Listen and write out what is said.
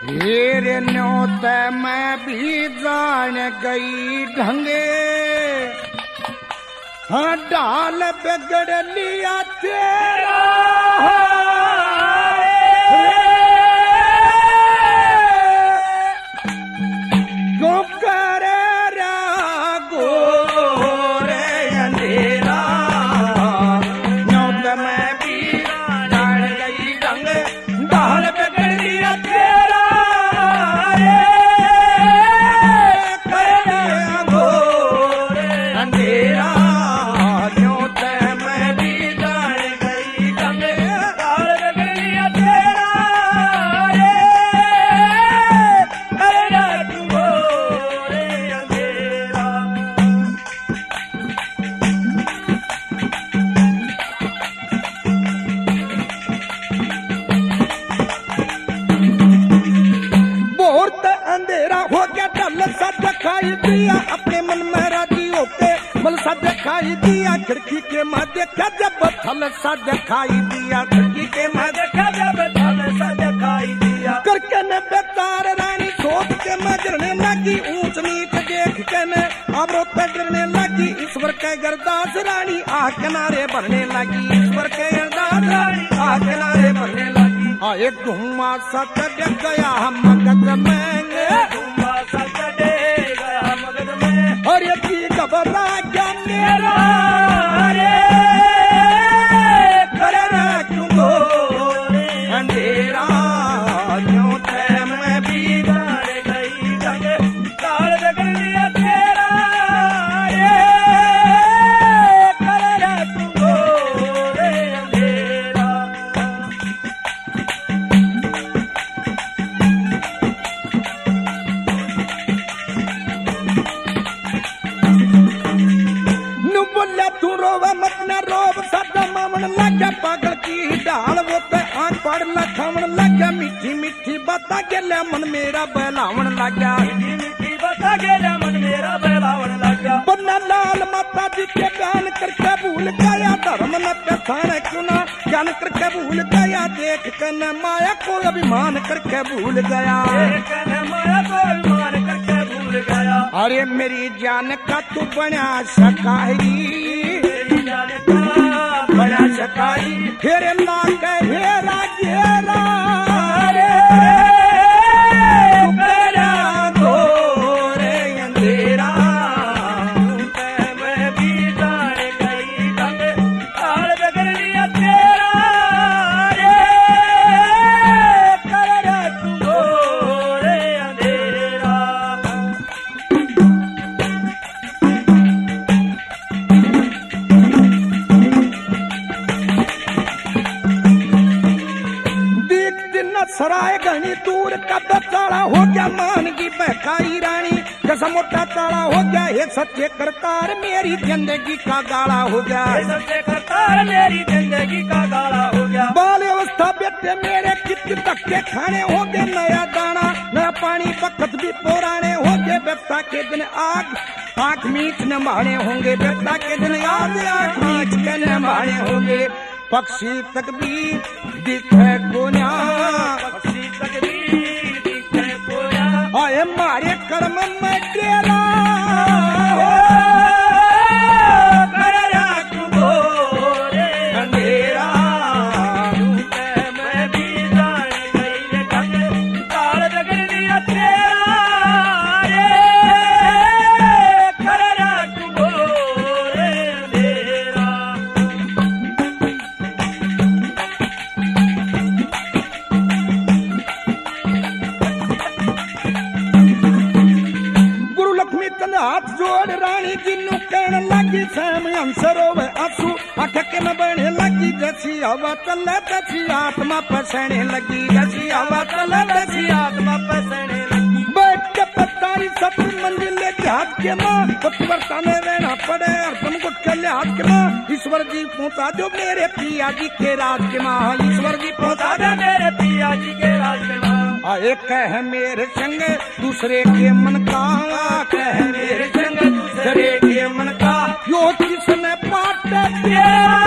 तेरे न्योत मैं भी जान गई ढंगे, हाँ डाल बिगड़ लिया तेरा क्यों करे रागो रे अंधेरा। न्योत मैं भी जान गई ढंगे, डाल बिगड़ लिया तेरा अंधेरा हो गया ढल सा दिखाई दिया, अपने मन में राजी होके मल सा दिखाई दिया। खिड़की के माँ देखा जब थल सा दिखाई दिया, खिड़की के माँ देखा जब थल सा दिखाई दिया। करके न बेतार रानी सोच के मैं गिरने लगी, ऊंच नीच देख के न अबरों पे गिरने लगी। ईश्वर के गरदास रानी आ किनारे भरने लगी, ईश्वर के गरदास रानी आ किनारे भरने लगी। एक धुआं सा चढ़ गया मगज में, धुआं सा चढ़ गया मगज में, और ये की घबरा गया मेरा रे करे क्यों गोरे अंधेरा। न्योत मैं भी जान गई ढंगे, डाल बिगड़ लिया तेरा रे करे क्यों गोरे अंधेरा। तू रोवा मत न रोब सादा मावन लगा, पागल की ढाल वो पे आंख पड़ लखावन लगा। मीठी मीठी बाता गेल्या मन मेरा बहलावन लगा, मीठी मीठी बाता गेल्या मन मेरा बहलावन लगा। बन्ना लाल माता जी के बयान करके भूल गया, धर्म न पहचाने क्यों ना ज्ञान करके भूल गया। देख कर न माया को अभिमान करके भूल गया, देख कर न माया को अभिमान करके भूल गया। अरे मेरी जान का तू बना सकाई, बड़ा सकाई फिर ला के हेरा घेरा रे तेरा गोरे अंधेरा। मैं भी जान गई ढंगे, डाल बिगड़ लिया तेरा रे तेरा गोरे अंधेरा। सराय घनी दूर का ताला हो गया मान की बहकाई रानी, जैसा मोटा ताला हो गया। ये सच्चे करतार मेरी जिंदगी का गाला हो गया, सच्चे करतार मेरी जिंदगी का गाला हो गया। बाल अवस्था बेटे मेरे कितने धक्के खाने हो गए, नया दाना नया पानी बखत भी पुराने हो गए। बेटा के दिन आंख मीच न मारे होंगे, बेटा के दिन आंख मीच के न मारे होंगे। पक्षी तक भी दिखे कोन्या, पक्षी तक भी दिखे कोन्या। आए मारे कर्म में तेरा करे क्यों गोरे अंधेरा। मैं भी जान गई ढंगे, डाल बिगड़ लिया तेरा रे करे क्यों गोरे अंधेरा। हाथ जोड़ रानी जी नु कहने लगी, सैम अंसरोवे आंसू आंख के में बहने लगी। जैसी हवा चले तैसी आत्मा पसने लगी, जैसी हवा चले तैसी आत्मा पसने लगी। बैठ के पत्ताई सब मंजिले जहाज के माँ पतिवर्ताने रहना पड़े, और तुम कुछ कर ले हाथ के माँ। ईश्वर जी पहुँचा दो मेरे पिया जी के राज के माँ, ईश्वर जी पहुँचा दो मेरे पिया जी के राज के माँ। आए कह मेरे संग दूसरे के मन का, कह मेरे संग दूसरे के मन का। यो किसने पाट दिया